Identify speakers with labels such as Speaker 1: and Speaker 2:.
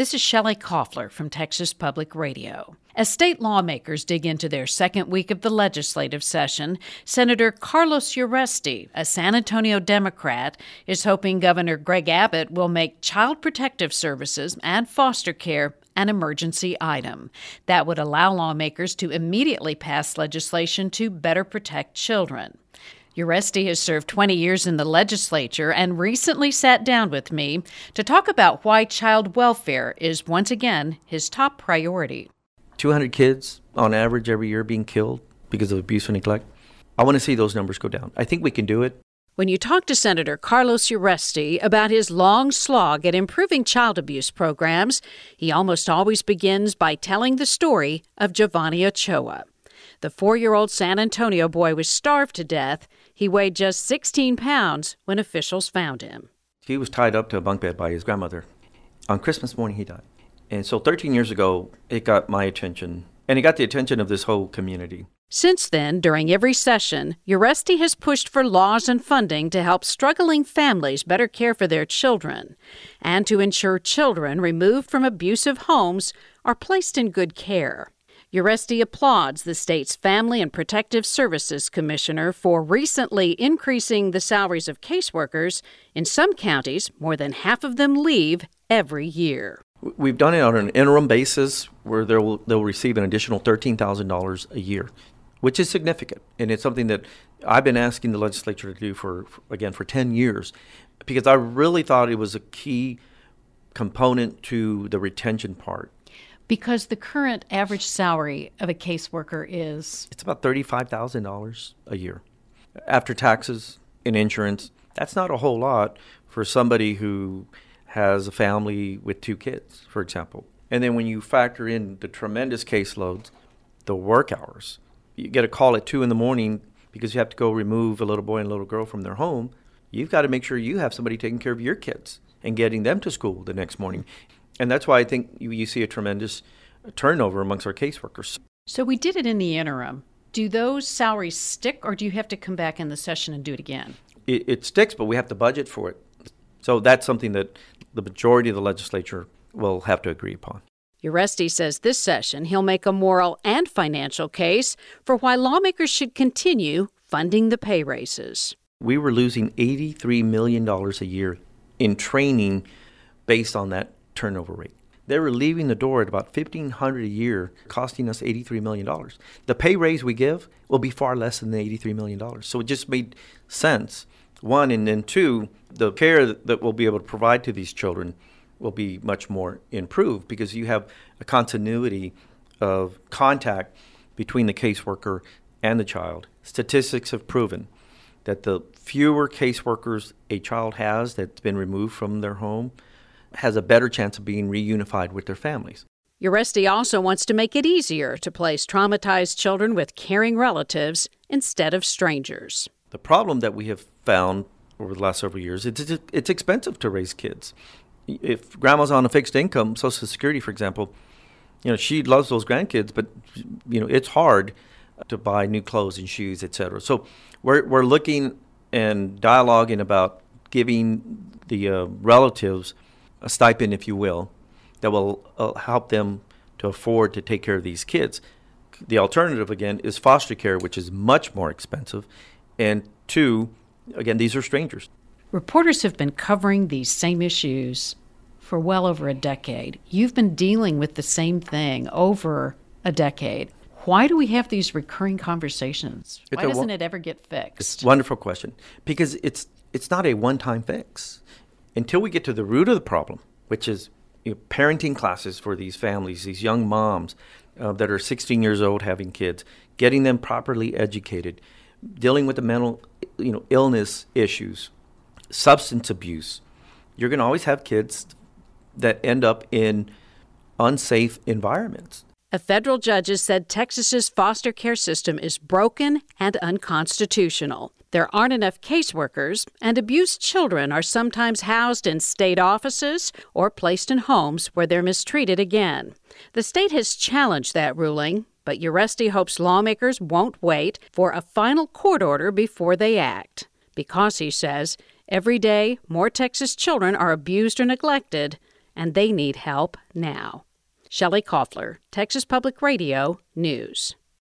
Speaker 1: This is Shelley Koffler from Texas Public Radio. As state lawmakers dig into their second week of the legislative session, Senator Carlos Uresti, a San Antonio Democrat, is hoping Governor Greg Abbott will make child protective services and foster care an emergency item. That would allow lawmakers to immediately pass legislation to better protect children. Uresti has served 20 years in the legislature and recently sat down with me to talk about why child welfare is once again his top priority.
Speaker 2: 200 kids on average every year being killed because of abuse and neglect. I want to see those numbers go down. I think we can do it.
Speaker 1: When you talk to Senator Carlos Uresti about his long slog at improving child abuse programs, he almost always begins by telling the story of Giovanni Ochoa. The 4-year-old San Antonio boy was starved to death. He weighed just 16 pounds when officials found him.
Speaker 2: He was tied up to a bunk bed by his grandmother. On Christmas morning, he died. And so 13 years ago, it got my attention, and it got the attention of this whole community.
Speaker 1: Since then, during every session, Uresti has pushed for laws and funding to help struggling families better care for their children and to ensure children removed from abusive homes are placed in good care. Uresti applauds the state's Family and Protective Services Commissioner for recently increasing the salaries of caseworkers. In some counties, more than half of them leave every year.
Speaker 2: We've done it on an interim basis where they'll receive an additional $13,000 a year, which is significant. And it's something that I've been asking the legislature to do for 10 years, because I really thought it was a key component to the retention part.
Speaker 1: Because the current average salary of a caseworker is?
Speaker 2: It's about $35,000 a year. After taxes and insurance, that's not a whole lot for somebody who has a family with 2 kids, for example. And then when you factor in the tremendous caseloads, the work hours, you get a call at 2 in the morning because you have to go remove a little boy and a little girl from their home. You've got to make sure you have somebody taking care of your kids and getting them to school the next morning. And that's why I think you see a tremendous turnover amongst our caseworkers.
Speaker 1: So we did it in the interim. Do those salaries stick, or do you have to come back in the session and do it again?
Speaker 2: It sticks, but we have to budget for it. So that's something that the majority of the legislature will have to agree upon.
Speaker 1: Uresti says this session he'll make a moral and financial case for why lawmakers should continue funding the pay raises.
Speaker 2: We were losing $83 million a year in training based on that turnover rate. They were leaving the door at about $1,500 a year, costing us $83 million. The pay raise we give will be far less than the $83 million. So it just made sense. One, and then two, the care that we'll be able to provide to these children will be much more improved because you have a continuity of contact between the caseworker and the child. Statistics have proven that the fewer caseworkers a child has that's been removed from their home has a better chance of being reunified with their families.
Speaker 1: Uresti also wants to make it easier to place traumatized children with caring relatives instead of strangers.
Speaker 2: The problem that we have found over the last several years, it's expensive to raise kids. If grandma's on a fixed income, Social Security, for example, she loves those grandkids, but it's hard to buy new clothes and shoes, etc. So we're looking and dialoguing about giving the relatives a stipend, if you will, that will help them to afford to take care of these kids. The alternative, again, is foster care, which is much more expensive. And two, again, these are strangers.
Speaker 1: Reporters have been covering these same issues for well over a decade. You've been dealing with the same thing over a decade. Why do we have these recurring conversations? Why doesn't it ever get fixed?
Speaker 2: It's a wonderful question. Because it's not a one-time fix. Until we get to the root of the problem, which is parenting classes for these families, these young moms that are 16 years old having kids, getting them properly educated, dealing with the mental illness issues, substance abuse, you're going to always have kids that end up in unsafe environments.
Speaker 1: A federal judge has said Texas's foster care system is broken and unconstitutional. There aren't enough caseworkers, and abused children are sometimes housed in state offices or placed in homes where they're mistreated again. The state has challenged that ruling, but Uresti hopes lawmakers won't wait for a final court order before they act. Because, he says, every day more Texas children are abused or neglected, and they need help now. Shelley Koffler, Texas Public Radio News.